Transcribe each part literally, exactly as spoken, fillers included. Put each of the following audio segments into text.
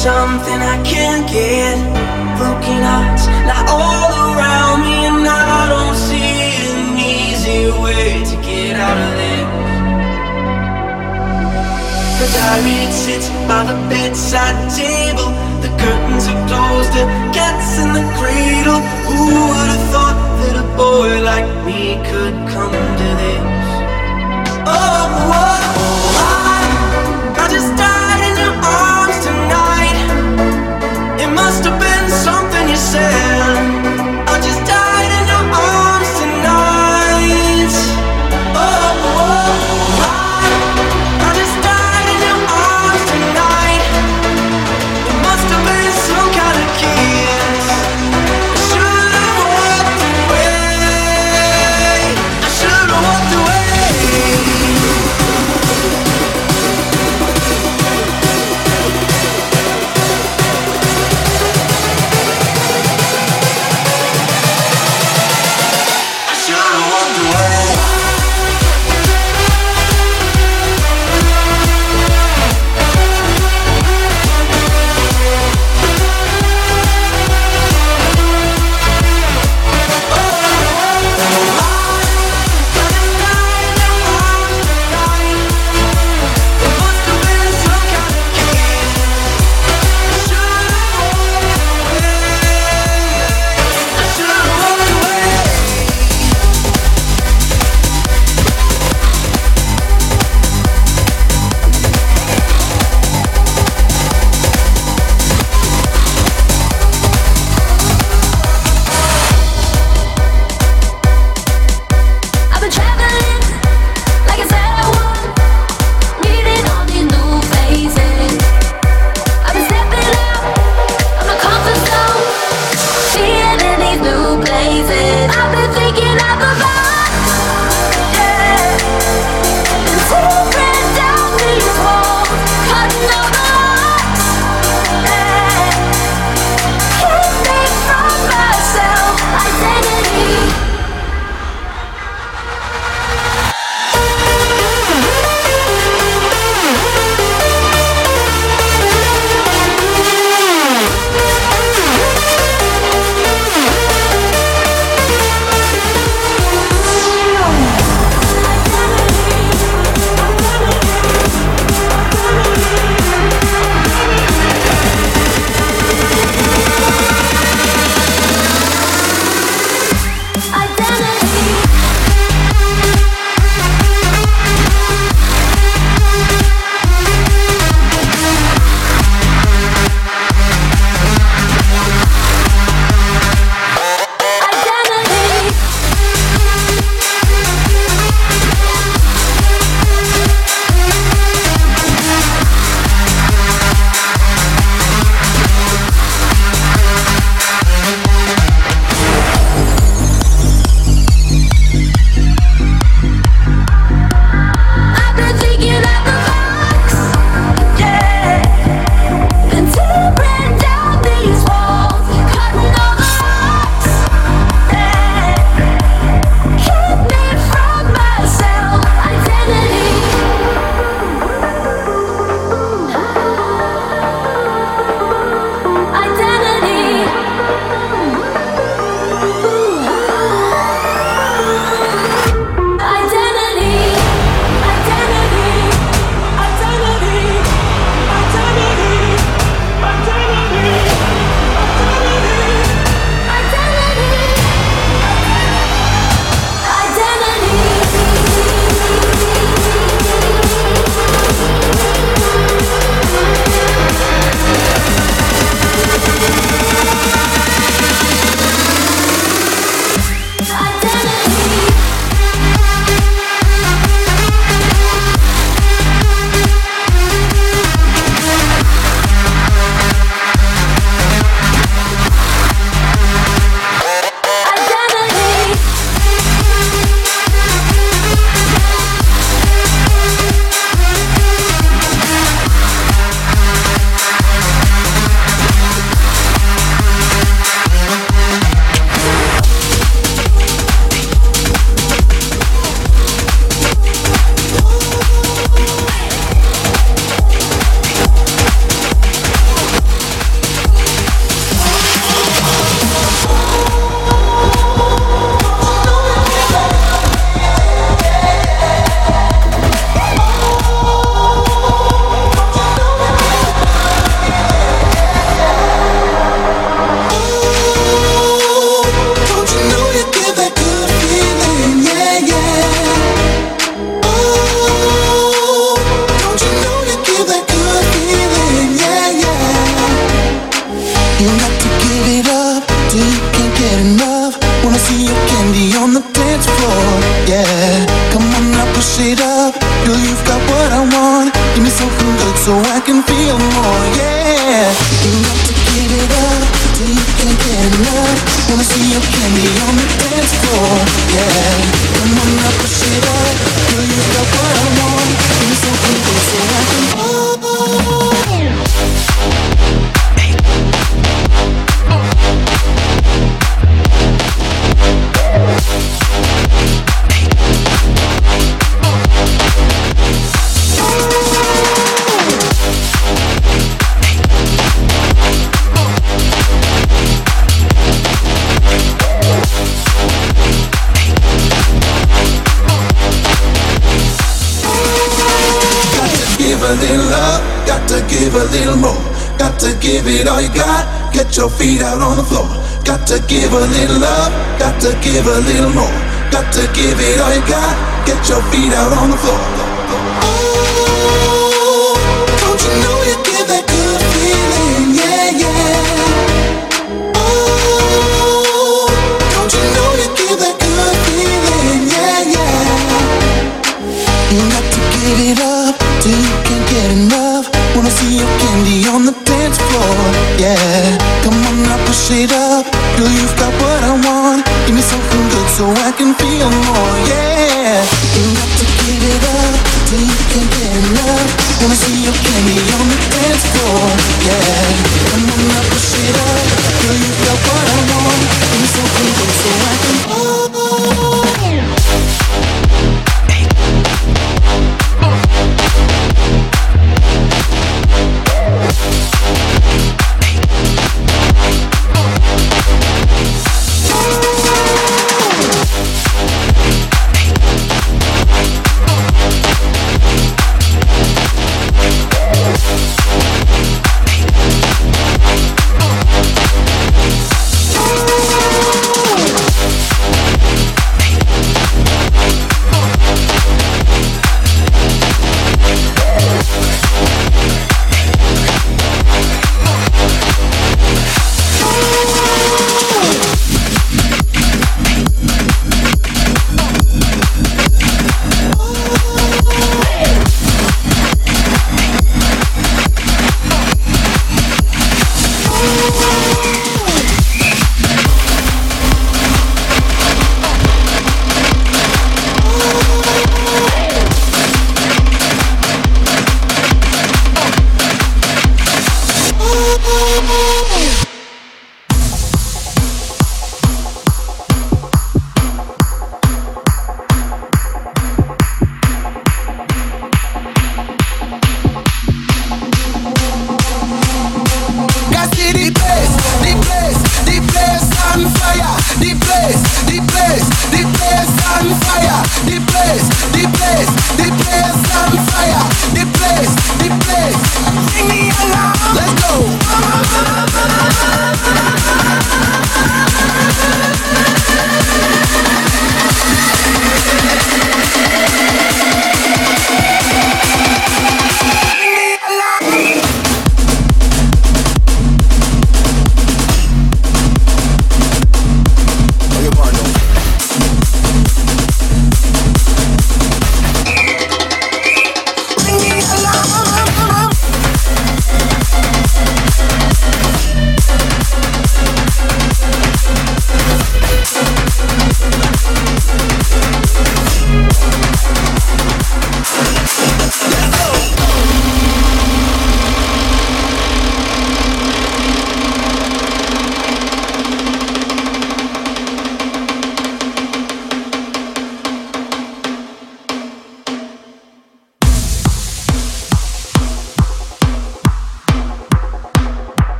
something I can't get. Broken hearts lie all around me, and I don't see an easy way to get out of this. The diary, it sits by the bedside table. The curtains are closed, the cat's in the cradle. Who would have thought that a boy like me could come to this? Oh, oh, oh, I, I just died in your arms tonight. It must have been something you said. I just died in your arms tonight. Oh, oh, oh, I, I just died in your arms tonight. It must have been some kind of kiss. I should've walked away. I should've walked away. dance floor. Yeah, come on now, push it up. Girl, you've got what I want. Give me something good so I can feel more. Yeah, you got to give it up till you can't get enough. Wanna see your candy on the dance floor. Yeah, come on now, push it up. Girl, you've got what I want. Give me something good so I can. Oh, a little love, got to give a little more. Got to give it all you got, get your feet out on the floor. Got to give a little love, got to give a little more. Got to give it all you got, get your feet out on the floor. oh, don't you know you give that good feeling, yeah, yeah. Oh, don't you know you give that good feeling, yeah, yeah. You got to give it up till you can't get enough. Wanna see your candy on the dance floor. Yeah, come on now, push it up. Girl, you've got what I want. Give me something good so I can feel more. Yeah, you got to give it up till you can't get enough. Wanna see your candy on the dance floor. Yeah, come on now, push it up. Girl, you've got what I want. Give me something good so I can. Oh,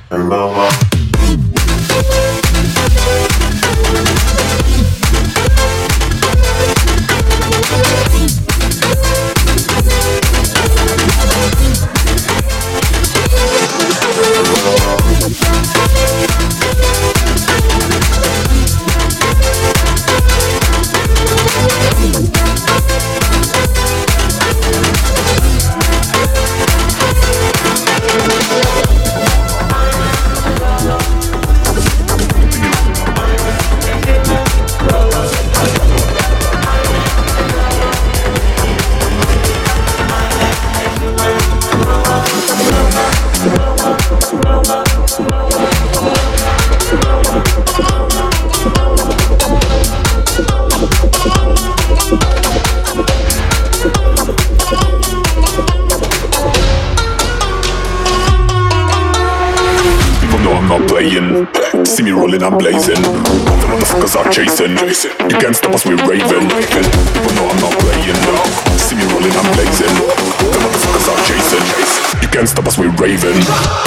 See me rolling and blazing. The motherfuckers are chasing. You can't stop us, we're raving. People know I'm not playing. See me rolling and blazing. The motherfuckers are chasing. You can't stop us, we're raving.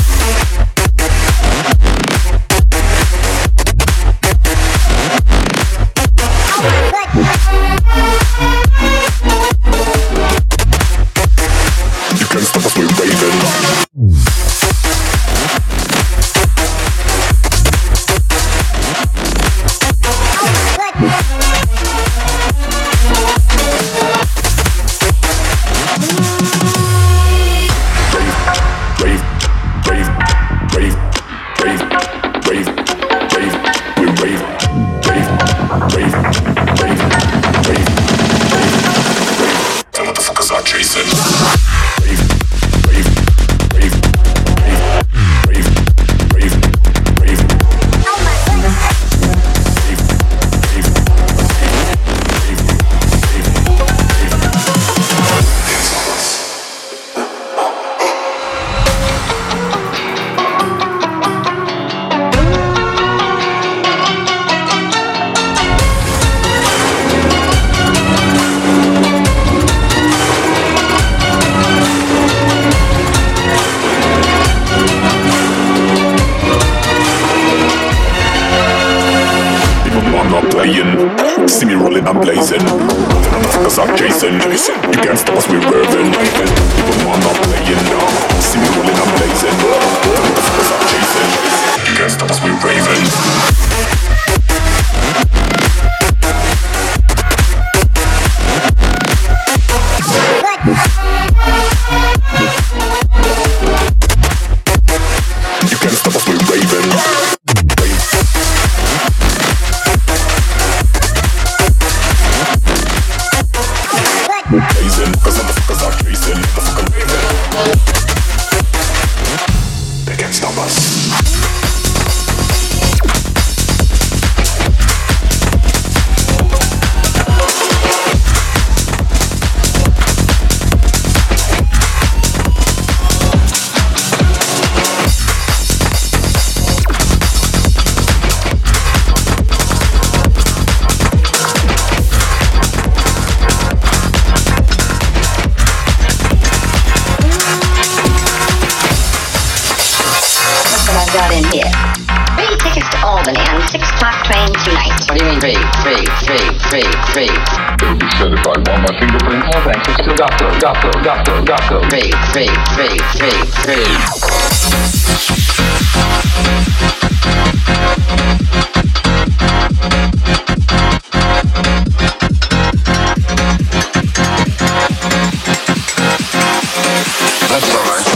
You can't stop us, we're raving. See me rolling and blazing. The motherfuckers are chasing. You can't stop us, we're raving. People know I'm not playing. See me rolling and blazing. The motherfuckers are chasing. You can't stop us, we're raving. You can't stop us, we're raving. Blazing, cause motherfuckers are chasing. The fucking raving. They can't stop us. In here. Three tickets to Albany and six o'clock train tonight. What do you mean three? Three, three, three, three. It'll be certified by my fingerprint. Oh, thanks. I still got those, got those, got those, got those. Three, three, three, three, three. That's all right.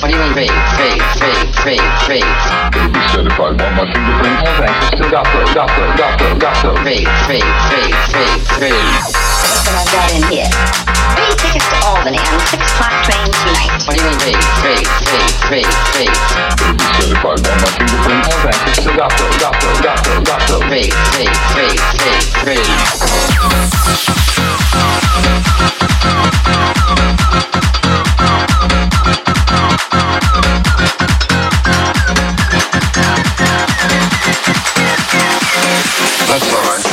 What do you mean free? Free, free, free, free. It'll be certified by my fingerprints. No thanks, it's still got the, got the, got the, got the. Free, free, free, free, free. Look what I've got in here. Free tickets to Albany on the six o'clock train tonight. What do you mean free? Free, free, free, free. It'll be certified by my fingerprints. No thanks, it's still got the, got the, got the, got the. Free, free, free, free, free. That's all right.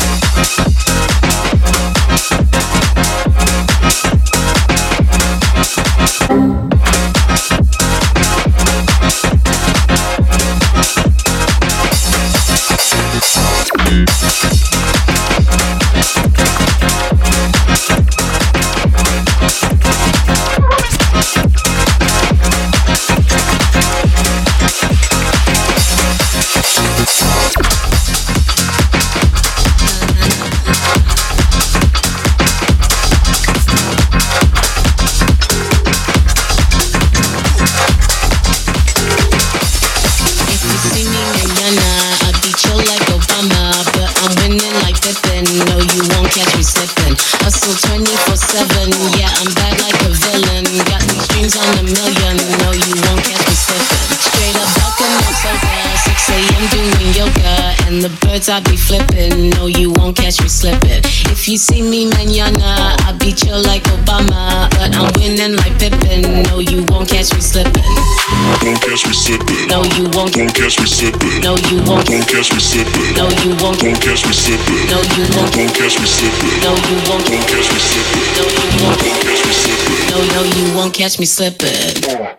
I'll be flipping, no you won't catch me slipping. If you see me mañana, I'll be chill like Obama, but I'm winning like Pippen, no you won't catch me slipping. Won't catch me slipping. No you won't. Won't catch me slipping. No you won't. Won't catch me slipping. No you won't. Won't catch me slipping. No you won't. Won't catch me slipping. No you won't. Won't catch me slipping. No you won't. Won't catch me slipping. No no you won't catch me slipping.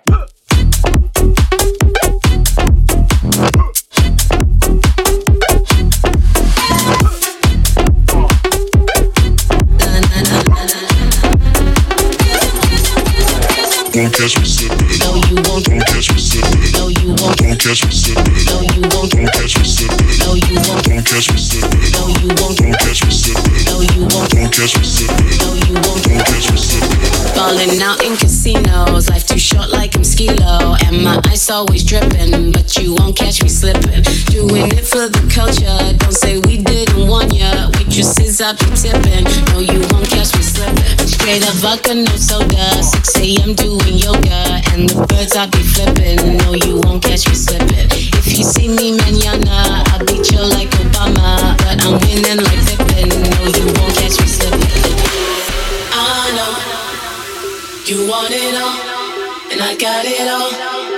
Won't catch me slipping. No you won't. Won't catch me slipping. No you won't. Won't catch me slipping. No you won't. Won't catch me slipping. No you won't. Won't catch me slipping. No you won't. Won't catch me slipping. No you won't. Won't catch me slipping. No you won't. Won't catch me slipping. Falling out in casinos, life too short like I'm Skilo, and my ice always dripping, but you won't catch me slipping. Doing it for the culture, don't say we didn't want ya. Waitresses I be tipping, no you won't catch me slipping. Straight up vodka, no soda, six a.m. doing yoga, and the birds I be flipping, no you won't catch me slipping. If you see me mañana, I'll be chill like Obama, but I'm winning like Pippen, no you won't catch me slipping. I know you want it all, and I got it all.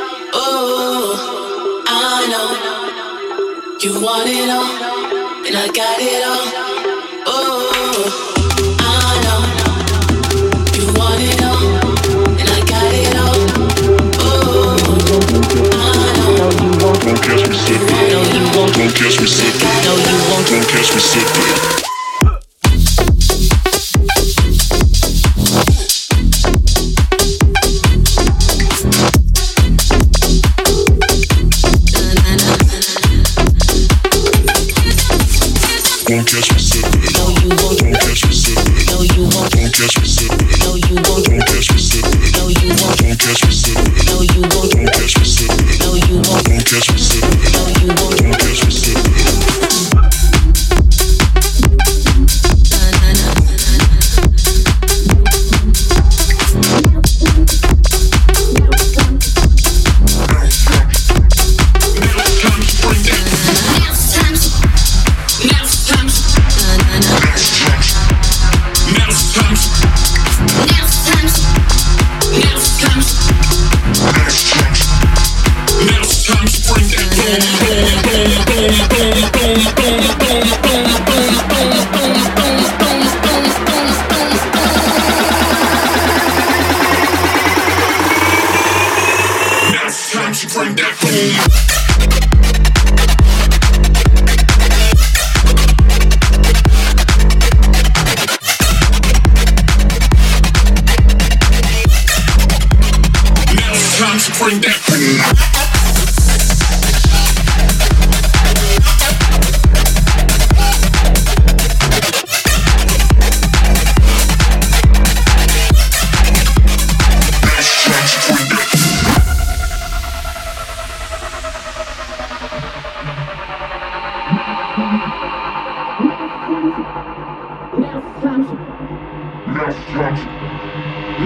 Oh, I know you want it all, and I got it all. Oh, I know you want it all, and I got it all. Oh, I know you won't. Won't catch me slipping. No, you won't. Won't catch me slipping. No, you won't. Won't catch me slipping. Won't catch me slipping. No, you won't. Won't catch me slipping. No, you won't. Won't catch me slipping. No, you won't. Won't catch me slipping. No, you won't. Won't catch me slipping. No, you won't. Won't catch me slipping. No, you won't. Won't catch me slipping. No, you won't. Won't catch me slipping. Bring that boom. It's time to bring that boom.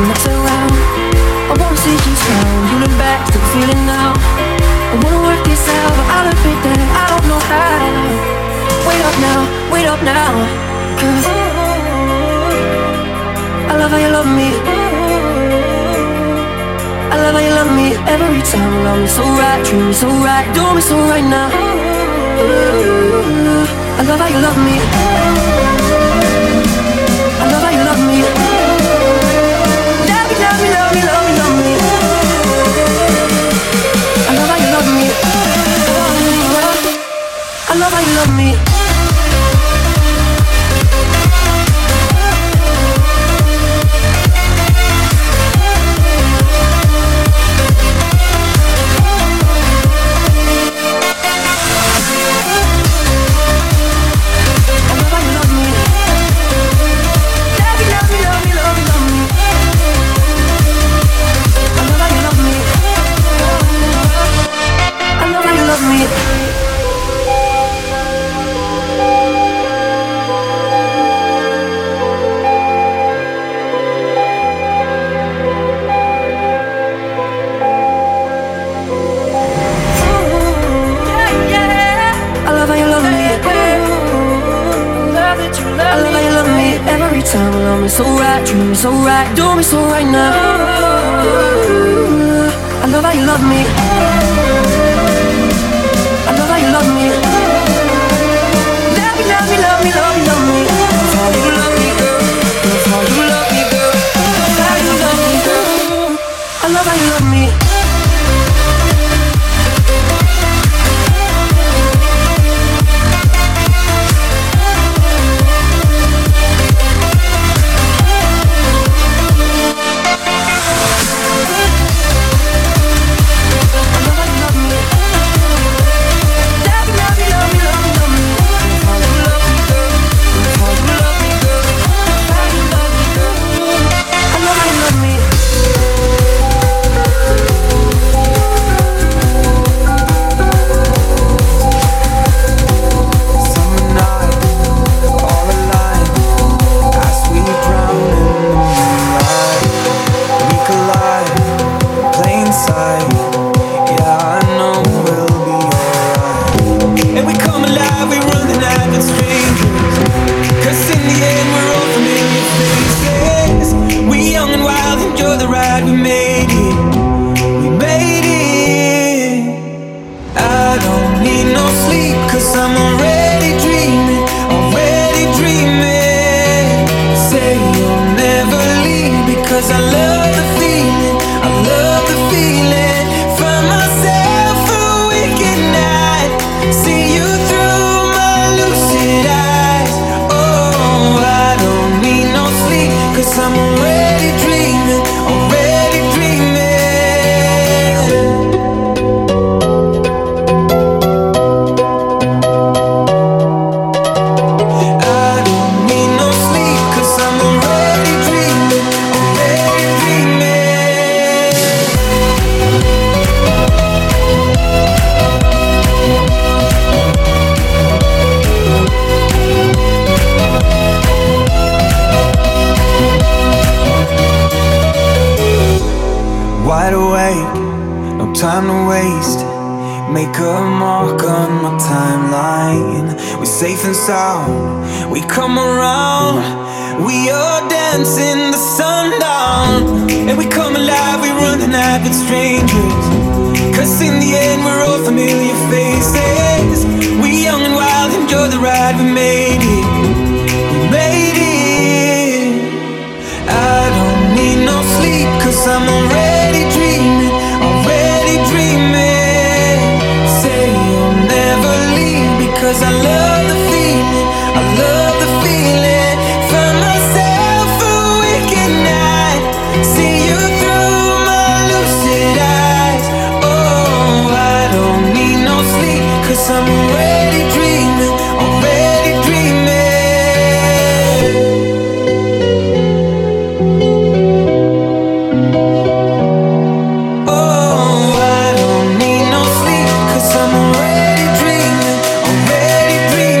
I turn around, I wanna see you smile. You look back, still feeling now. I wanna work this out, but I'll admit that I don't know how. Wait up now, wait up now, 'cause I love how you love me. I love how you love me every time. Love me so right, treat me so right, do me so right now. I love how you love me. I love how you love me. Love me, love me, love me, love me, love me. I love how you love me. I love how you love me. Time, love me so right, treat me so right, do me so right now. I love how you love me. I love how you love me. Love me, love me, love me, love me, love me. That's how you love me, girl. That's how you love me, girl. That's how you love me, girl. I love how you love me. time to waste. Make a mark on my timeline. We're safe and sound, we come around. We are dancing the sundown, and we come alive, we run the night with strangers. Cause in the end we're all familiar faces. We young and wild, enjoy the ride, we made it. We made it. I don't need no sleep, cause I'm already dreaming, already dreaming. Say you'll never leave, because I love the feeling, I love the feeling. Find myself a wicked night, see you through my lucid eyes. Oh, I don't need no sleep, cause I'm already dreaming, already dreaming. Oh, I don't need no sleep, cause I'm already dreaming, already dreaming.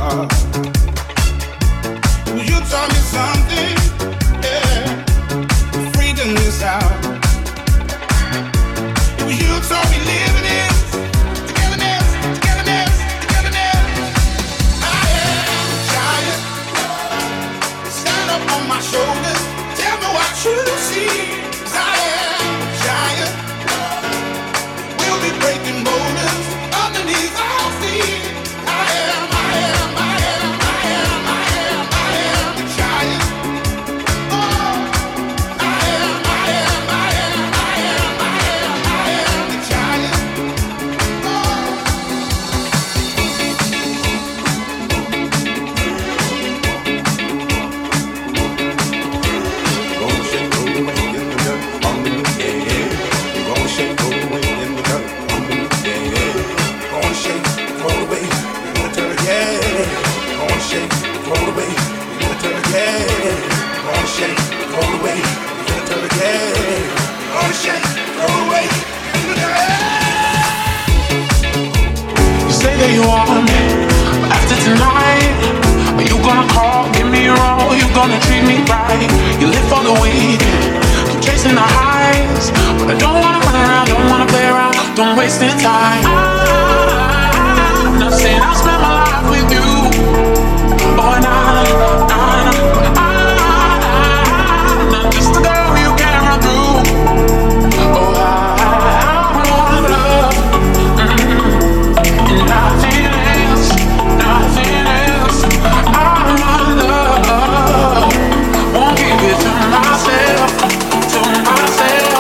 heart. You taught me something, yeah. Freedom is out. You taught me living is togetherness, togetherness, togetherness. I am a giant. Stand up on my shoulders. Tell me what you see. 'Cause I am a giant. We'll be breaking boulders underneath our feet. I am, I am, I am, I am, I am, I am a giant. Oh, I am, I am, I am, I am, I am, I am a giant. Gonna shake, roll away in the dirt, underneath, yeah, yeah. Gonna shake, roll away in the dirt, underneath, yeah, yeah. Gonna shake, roll away in the dirt, yeah. Gonna shake, roll away in the dirt, yeah. Gonna shake, roll away in the dirt, yeah. Gonna shake, roll away in the dirt. You say that you want me, but after tonight, are you gonna call, give me wrong, you gonna treat me right? You live for the weekend, keep chasing the highs, but I don't wanna run around, don't wanna play around, don't waste any time. I'm not saying I'll spend my life with you, oh nah, nah, nah. I'm not just a girl you can run through. Oh, I, I want love, mm-hmm. Nothing else, nothing else. I want love, won't keep it to myself, to myself.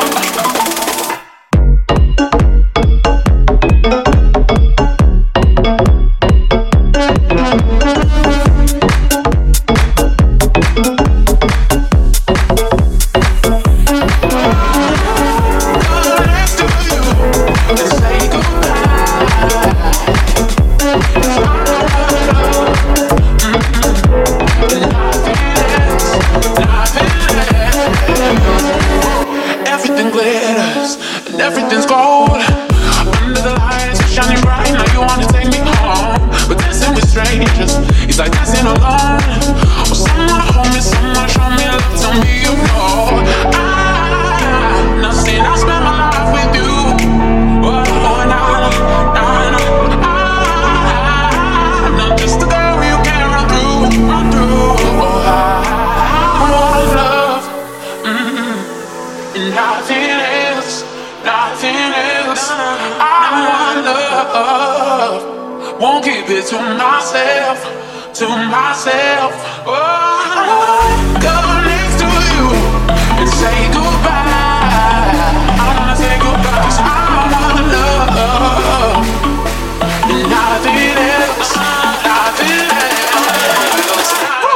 Everything glitters and everything's gold. Under the lights, you're shining bright. Now you wanna take me home, but dancing with strangers is like dancing alone. Oh, someone hold me, someone show me love, tell me you know. I'm not saying I'll spend my life with you. Oh, oh nah, nah, nah. I'm not just a girl you can run through, run through. Oh, I, I want love. Mm-hmm. Nothing else, nothing else. I want love, won't keep it to myself, to myself. Oh, go next to you and say goodbye. I wanna say goodbye 'cause I want love. Nothing else, nothing else.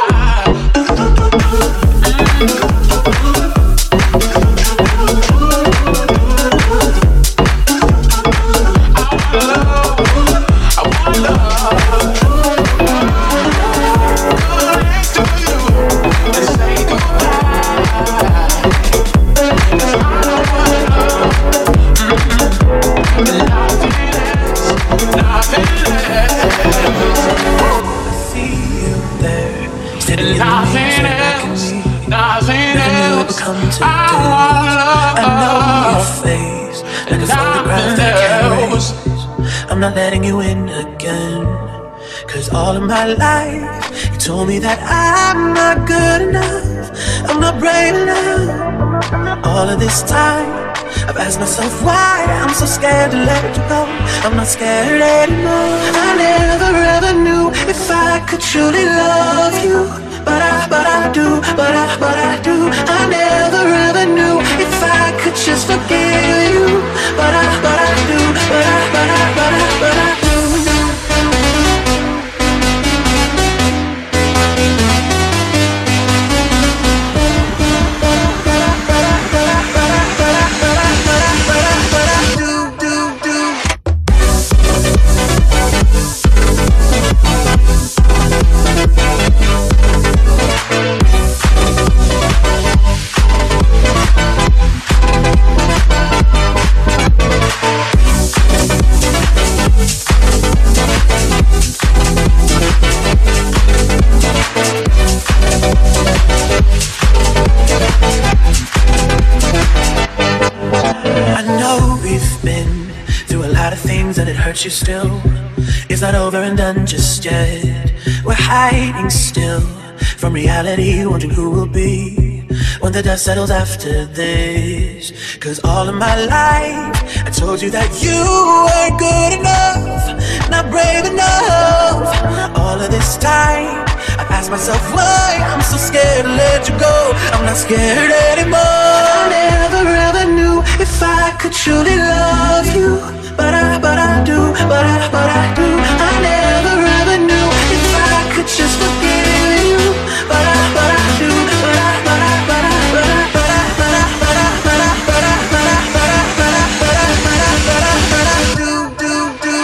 Nothing else, nothing else. I want love. I know your face like a photograph that can't erase. I'm not letting you in again. 'Cause all of my life you told me that I'm not good enough, I'm not brave enough. All of this time I've asked myself why I'm so scared to let you go. I'm not scared anymore. I never ever knew if I could truly love you, but I, but I do, but I, but I do. I never ever knew if I could just forgive you, but I, but I do, but I, but I, but I, but I do. hurts you still. It's not over and done just yet. We're hiding still from reality, wondering who will be when the dust settles after this. Cause all of my life I told you that you weren't good enough, not brave enough. All of this time I asked myself why I'm so scared to let you go. I'm not scared anymore. I never ever knew if I could truly love you, but I, but I do, but I, but I do. I never ever knew if I could just forgive you, but I, but I do, but I, but I, but I, but I, but I, but I, but I, but I, but I, but I, but I, but I, but I, but I, but I, but I do, do, do.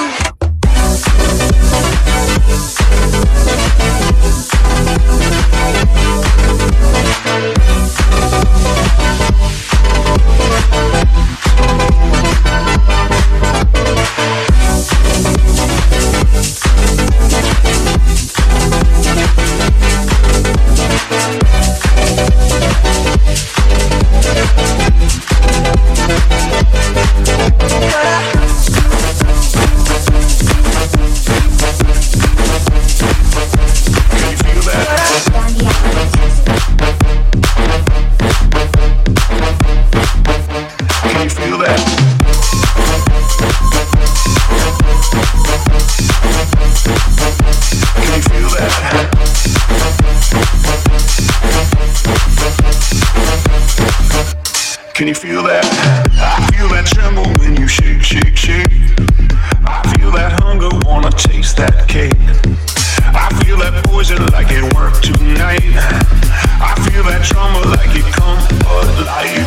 Can you feel that? I feel that tremble when you shake, shake, shake. I feel that hunger, wanna taste that cake. I feel that poison like it worked tonight. I feel that trauma like it come alive.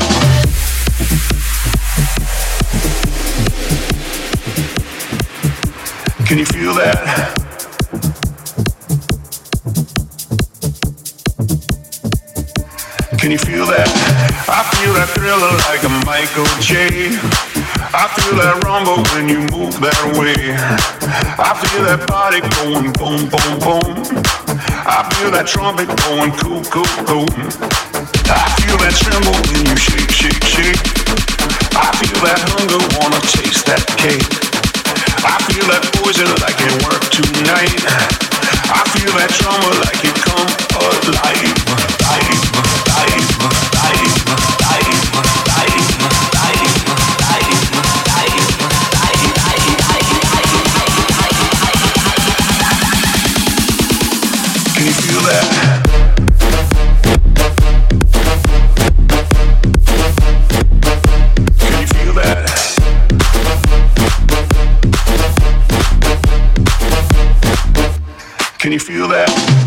Can you feel that? Can you feel that? I feel that thriller like a Michael J. I feel that rumble when you move that way. I feel that body going boom, boom, boom. I feel that trumpet going cool, cool, cool. I feel that tremble when you shake, shake, shake. I feel that hunger, wanna taste that cake. I feel that poison like it worked tonight. I feel that trauma like it come alive. Life, life, life, life, life, life, life, life. Can you feel that? Can you feel that? Can you feel that?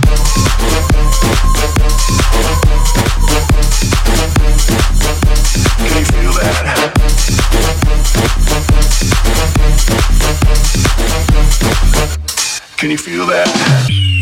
Can you feel that? Can you feel that?